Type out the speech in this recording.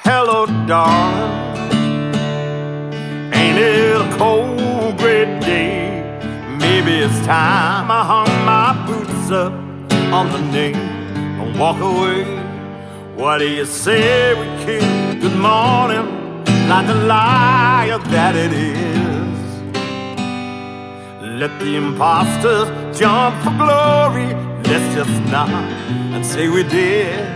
Hello, darling. Ain't it a cold, great day? Maybe it's time I hung my boots up on the knee and walk away. What do you say we kiss good morning like the liar that it is? Let the imposters jump for glory. Let's just nod and say we did.